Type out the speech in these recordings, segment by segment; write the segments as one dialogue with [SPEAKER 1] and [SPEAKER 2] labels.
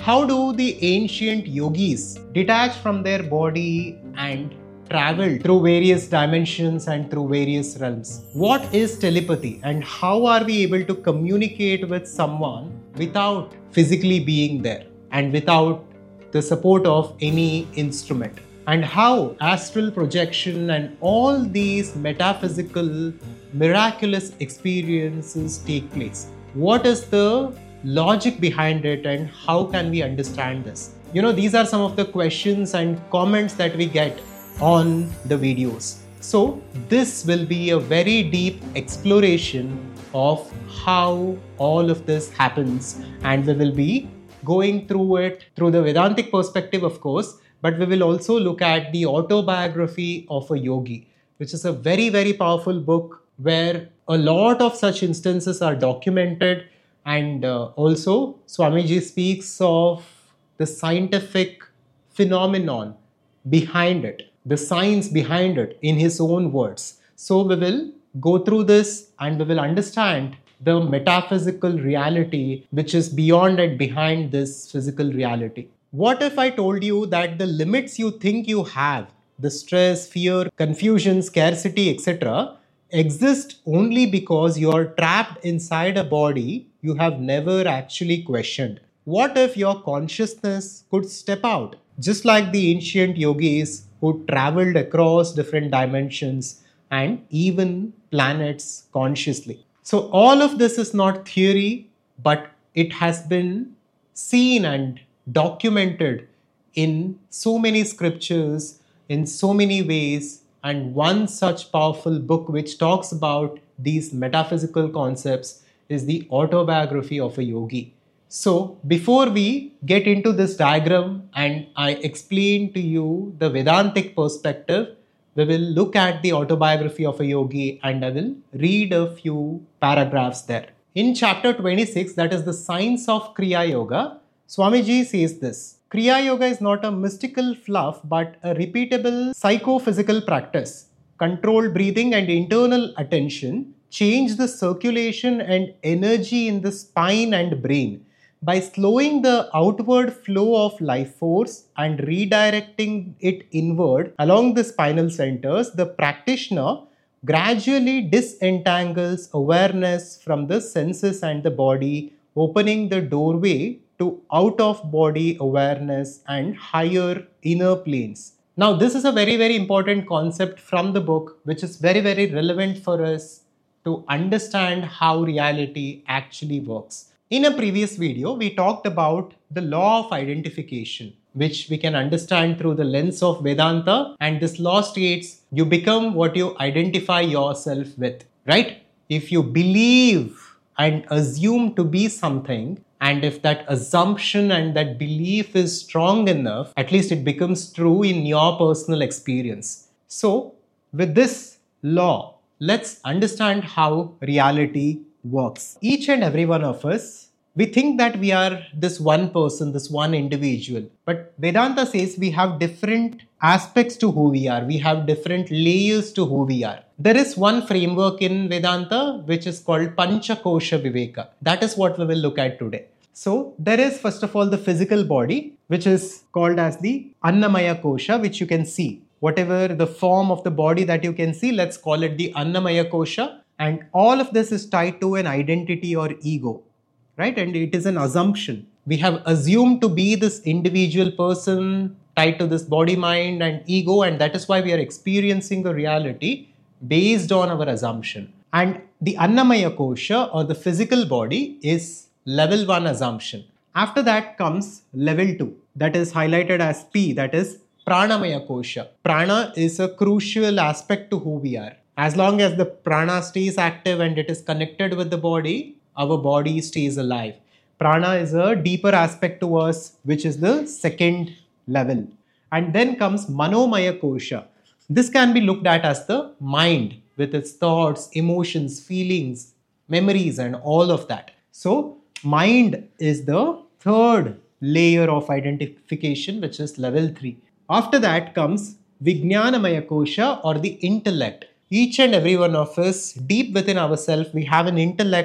[SPEAKER 1] how do the ancient yogis detach from their body and travel through various dimensions and through various realms? What is telepathy and how are we able to communicate with someone without physically being there and without the support of any instrument? And how astral projection and all these metaphysical miraculous experiences take place? What is the logic behind it and how can we understand this? These are some of the questions and comments that we get on the videos. So this will be a very deep exploration of how all of this happens, and we will be going through it through the Vedantic perspective, of course, but we will also look at the autobiography of a yogi, which is a very, very powerful book where a lot of such instances are documented. And also Swamiji speaks of the scientific phenomenon behind it, the science behind it in his own words. So we will go through this and we will understand the metaphysical reality which is beyond and behind this physical reality. What if I told you that the limits you think you have, the stress, fear, confusion, scarcity, etc., exist only because you are trapped inside a body you have never actually questioned? What if your consciousness could step out, just like the ancient yogis who traveled across different dimensions and even planets consciously? So all of this is not theory, but it has been seen and documented in so many scriptures, in so many ways, and one such powerful book which talks about these metaphysical concepts is the autobiography of a yogi. So before we get into this diagram and I explain to you the Vedantic perspective, we will look at the autobiography of a yogi and I will read a few paragraphs there. In chapter 26, that is the science of Kriya Yoga, Swamiji says this: Kriya Yoga is not a mystical fluff but a repeatable psychophysical practice. Controlled breathing and internal attention change the circulation and energy in the spine and brain. By slowing the outward flow of life force and redirecting it inward along the spinal centers, the practitioner gradually disentangles awareness from the senses and the body, opening the doorway to out-of-body awareness and higher inner planes. Now, this is a very, very important concept from the book, which is very, very relevant for us to understand how reality actually works. In a previous video, we talked about the law of identification, which we can understand through the lens of Vedanta. And this law states you become what you identify yourself with, right? If you believe and assume to be something, and if that assumption and that belief is strong enough, at least it becomes true in your personal experience. So, with this law, let's understand how reality works. Each and every one of us, we think that we are this one person, this one individual. But Vedanta says we have different aspects to who we are. We have different layers to who we are. There is one framework in Vedanta which is called Panchakosha Viveka. That is what we will look at today. So there is first of all the physical body, which is called as the Annamaya Kosha, which you can see. Whatever the form of the body that you can see, let's call it the Annamaya Kosha. And all of this is tied to an identity or ego, right? And it is an assumption. We have assumed to be this individual person tied to this body, mind and ego, and that is why we are experiencing a reality based on our assumption. And the Annamaya Kosha or the physical body is level 1 assumption. After that comes level 2, that is highlighted as P, that is Pranamaya Kosha. Prana is a crucial aspect to who we are. As long as the prana stays active and it is connected with the body, our body stays alive. Prana is a deeper aspect to us, which is the second level. And then comes Manomaya Kosha. This can be looked at as the mind with its thoughts, emotions, feelings, memories and all of that. So mind is the third layer of identification, which is level 3. After that comes Vijnanamaya Kosha or the intellect. Each and every one of us, deep within ourselves, we have an intellect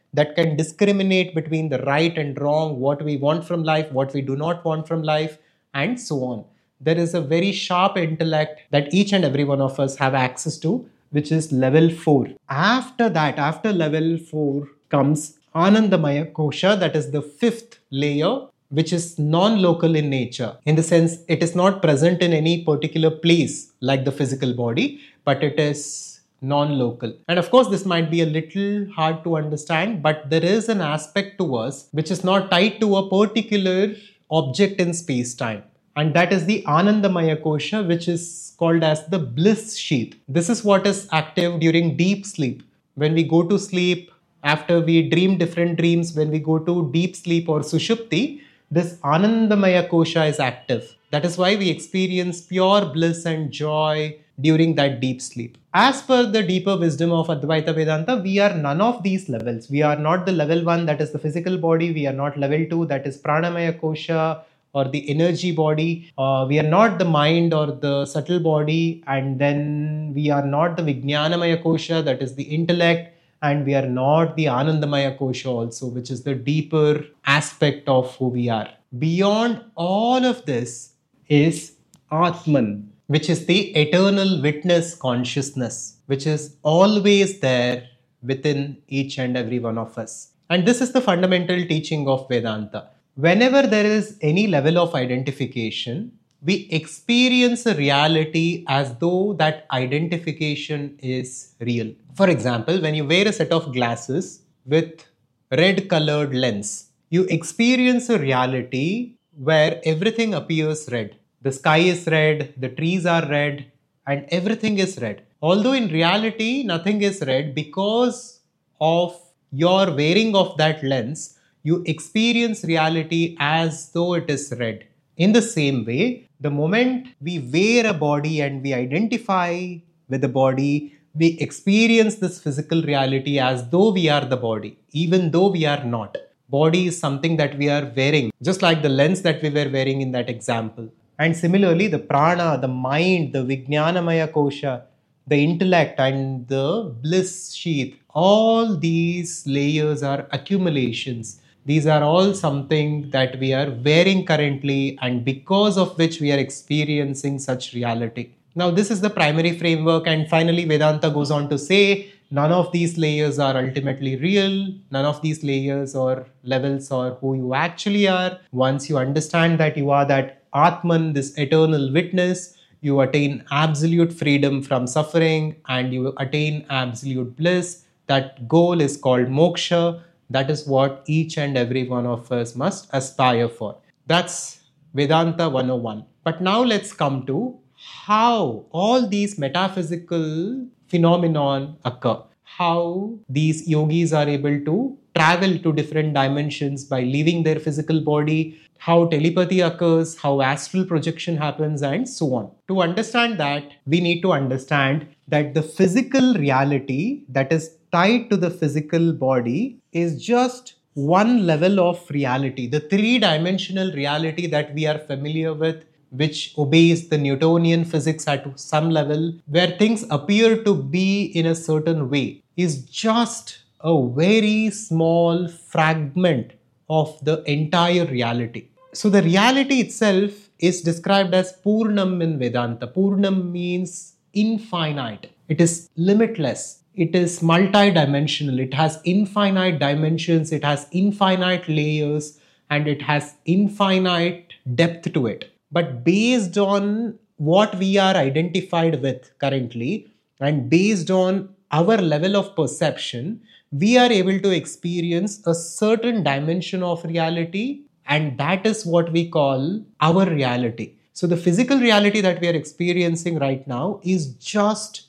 [SPEAKER 1] that can discriminate between the right and wrong, what we want from life, what we do not want from life, and so on. There is a very sharp intellect that each and every one of us have access to, which is level 4. After that, after level 4 comes Anandamaya Kosha, that is the 5th layer, which is non-local in nature. In the sense, it is not present in any particular place like the physical body, but it is non-local. And of course, this might be a little hard to understand, but there is an aspect to us which is not tied to a particular object in space-time. And that is the Anandamaya Kosha, which is called as the bliss sheath. This is what is active during deep sleep. When we go to sleep, after we dream different dreams, when we go to deep sleep or sushupti, this Anandamaya Kosha is active. That is why we experience pure bliss and joy during that deep sleep. As per the deeper wisdom of Advaita Vedanta, we are none of these levels. We are not the level 1, that is the physical body. We are not level 2, that is Pranamaya Kosha or the energy body. We are not the mind or the subtle body. And then we are not the Vijnanamaya Kosha, that is the intellect. And we are not the Anandamaya Kosha also, which is the deeper aspect of who we are. Beyond all of this is Atman, which is the eternal witness consciousness, which is always there within each and every one of us. And this is the fundamental teaching of Vedanta. Whenever there is any level of identification, we experience a reality as though that identification is real. For example, when you wear a set of glasses with red colored lens, you experience a reality where everything appears red. The sky is red, the trees are red, and everything is red. Although in reality, nothing is red, because of your wearing of that lens, you experience reality as though it is red. In the same way, the moment we wear a body and we identify with the body, we experience this physical reality as though we are the body, even though we are not. Body is something that we are wearing, just like the lens that we were wearing in that example. And similarly, the prana, the mind, the Vijnanamaya Kosha, the intellect and the bliss sheath, all these layers are accumulations. These are all something that we are wearing currently, and because of which we are experiencing such reality. Now, this is the primary framework, and finally Vedanta goes on to say, none of these layers are ultimately real. None of these layers or levels are who you actually are. Once you understand that you are that Atman, this eternal witness, you attain absolute freedom from suffering and you attain absolute bliss. That goal is called moksha. That is what each and every one of us must aspire for. That's Vedanta 101. But now let's come to how all these metaphysical phenomenon occur. How these yogis are able to travel to different dimensions by leaving their physical body, how telepathy occurs, how astral projection happens, and so on. To understand that, we need to understand that the physical reality that is tied to the physical body is just one level of reality. The three-dimensional reality that we are familiar with, which obeys the Newtonian physics at some level, where things appear to be in a certain way, is just a very small fragment of the entire reality. So the reality itself is described as Purnam in Vedanta. Purnam means infinite. It is limitless. It is multidimensional. It has infinite dimensions. It has infinite layers and it has infinite depth to it. But based on what we are identified with currently and based on our level of perception, we are able to experience a certain dimension of reality, and that is what we call our reality. So the physical reality that we are experiencing right now is just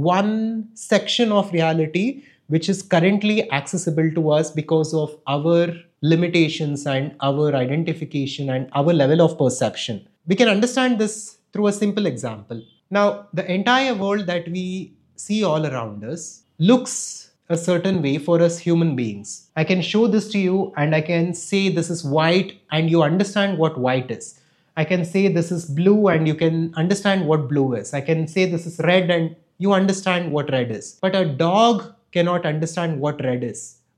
[SPEAKER 1] one section of reality which is currently accessible to us because of our limitations and our identification and our level of perception. We can understand this through a simple example. Now, the entire world that we see all around us looks a certain way for us human beings. I can show this to you and I can say this is white and you understand what white is. I can say this is blue and you can understand what blue is. I can say this is red and you understand what red is. But a dog cannot understand what red is.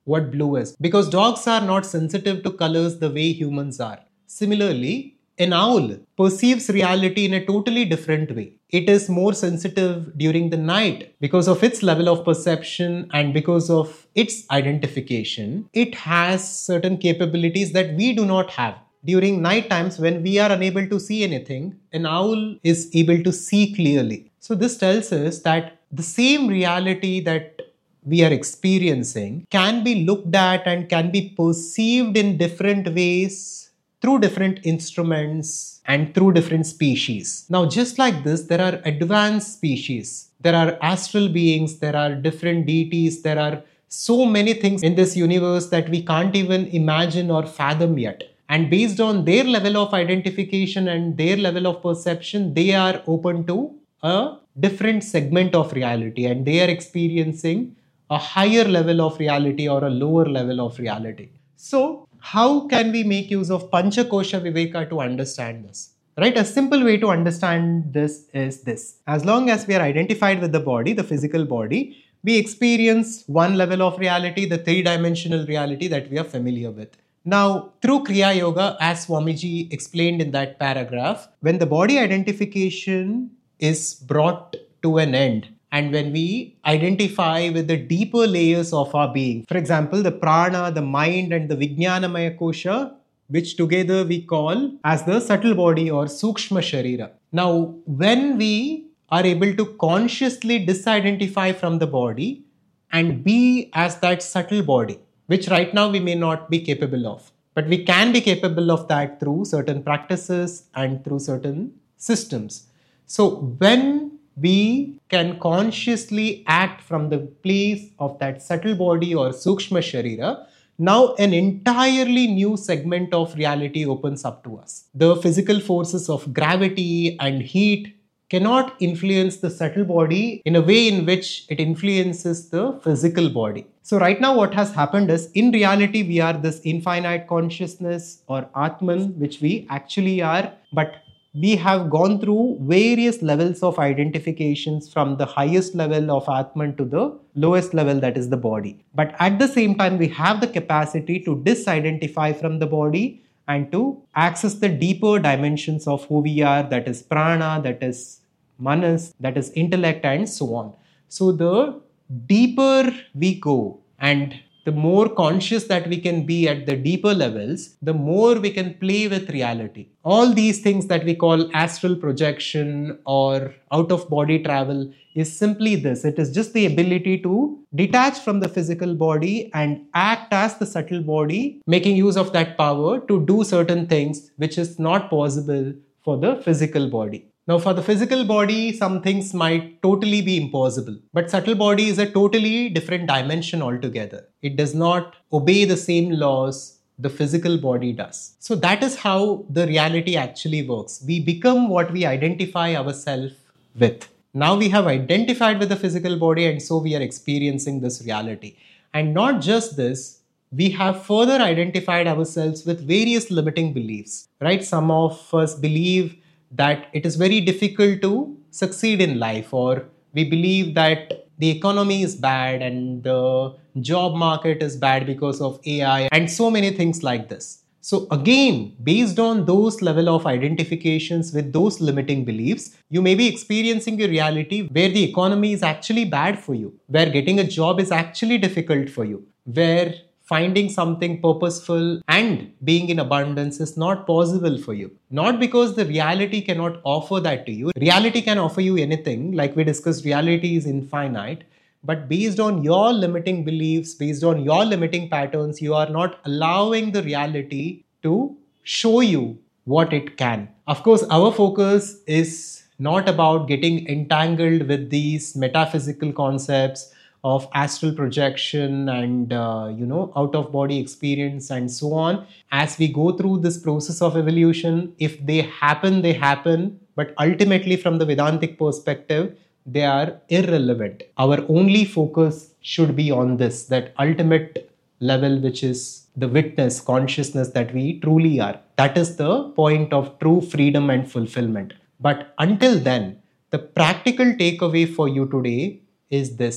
[SPEAKER 1] what blue is, because dogs are not sensitive to colors the way humans are. Similarly, an owl perceives reality in a totally different way. It is more sensitive during the night because of its level of perception and because of its identification. It has certain capabilities that we do not have. During night times, when we are unable to see anything, an owl is able to see clearly. So this tells us that the same reality that we are experiencing can be looked at and can be perceived in different ways through different instruments and through different species. Now, just like this, there are advanced species, there are astral beings, there are different deities, there are so many things in this universe that we can't even imagine or fathom yet. And based on their level of identification and their level of perception, they are open to a different segment of reality and they are experiencing a higher level of reality or a lower level of reality. So, how can we make use of Panchakosha Viveka to understand this? Right? A simple way to understand this is this. As long as we are identified with the body, the physical body, we experience one level of reality, the three-dimensional reality that we are familiar with. Now, through Kriya Yoga, as Swamiji explained in that paragraph, when the body identification is brought to an end, and when we identify with the deeper layers of our being, for example, the prana, the mind, and the Vijnanamaya Kosha, which together we call as the subtle body or Sukshma Sharira. Now, when we are able to consciously disidentify from the body and be as that subtle body, which right now we may not be capable of, but we can be capable of that through certain practices and through certain systems. So when we can consciously act from the place of that subtle body or Sukshma Sharira, now an entirely new segment of reality opens up to us. The physical forces of gravity and heat cannot influence the subtle body in a way in which it influences the physical body. So right now what has happened is, in reality we are this infinite consciousness or Atman, which we actually are, but we have gone through various levels of identifications from the highest level of Atman to the lowest level, that is the body. But at the same time, we have the capacity to disidentify from the body and to access the deeper dimensions of who we are, that is prana, that is manas, that is intellect, and so on. So the deeper we go and the more conscious that we can be at the deeper levels, the more we can play with reality. All these things that we call astral projection or out-of-body travel is simply this. It is just the ability to detach from the physical body and act as the subtle body, making use of that power to do certain things which is not possible for the physical body. Now, for the physical body, some things might totally be impossible, but subtle body is a totally different dimension altogether. It does not obey the same laws the physical body does. So that is how the reality actually works. We become what we identify ourselves with. Now we have identified with the physical body, and so we are experiencing this reality. And not just this, we have further identified ourselves with various limiting beliefs, right? Some of us believe that it is very difficult to succeed in life, or we believe that the economy is bad and the job market is bad because of AI and so many things like this. So again, based on those level of identifications with those limiting beliefs, you may be experiencing a reality where the economy is actually bad for you, where getting a job is actually difficult for you, where finding something purposeful and being in abundance is not possible for you. Not because the reality cannot offer that to you. Reality can offer you anything. Like we discussed, reality is infinite. But based on your limiting beliefs, based on your limiting patterns, you are not allowing the reality to show you what it can. Of course, our focus is not about getting entangled with these metaphysical concepts of astral projection and out of body experience and so on. As we go through this process of evolution, if they happen, they happen, but ultimately from the Vedantic perspective, they are irrelevant. Our only focus should be on this, that ultimate level, which is the witness, consciousness that we truly are. That is the point of true freedom and fulfillment. But until then, the practical takeaway for you today is this.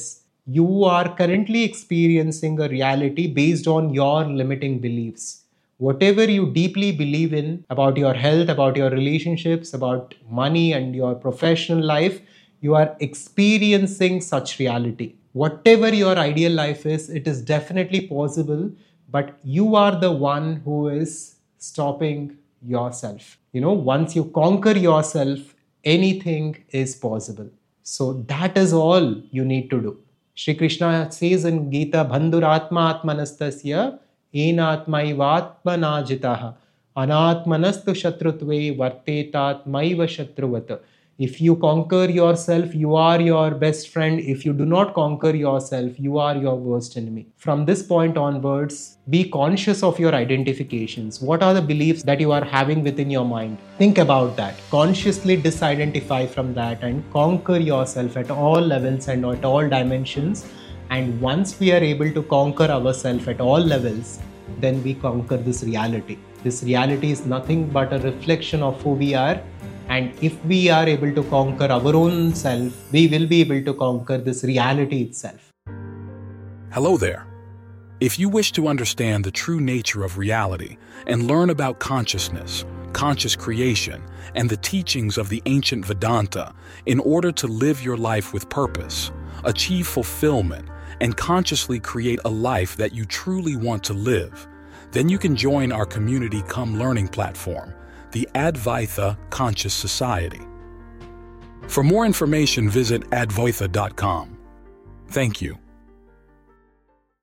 [SPEAKER 1] you are currently experiencing a reality based on your limiting beliefs. Whatever you deeply believe in about your health, about your relationships, about money and your professional life, you are experiencing such reality. Whatever your ideal life is, it is definitely possible, but you are the one who is stopping yourself. Once you conquer yourself, anything is possible. So that is all you need to do. Shri Krishna says in Gita, Bandhuratma atmanastasya enatmaivatmana jitaha anatmanastu shatrutve vartetatmaiva shatruvat. If you conquer yourself, you are your best friend. If you do not conquer yourself, you are your worst enemy. From this point onwards, be conscious of your identifications. What are the beliefs that you are having within your mind? Think about that. Consciously disidentify from that and conquer yourself at all levels and at all dimensions. And once we are able to conquer ourselves at all levels, then we conquer this reality. This reality is nothing but a reflection of who we are. And if we are able to conquer our own self, we will be able to conquer this reality itself.
[SPEAKER 2] Hello there. If you wish to understand the true nature of reality and learn about consciousness, conscious creation, and the teachings of the ancient Vedanta in order to live your life with purpose, achieve fulfillment, and consciously create a life that you truly want to live, then you can join our community learning platform, the Advaita Conscious Society. For more information, visit advaita.com. Thank you.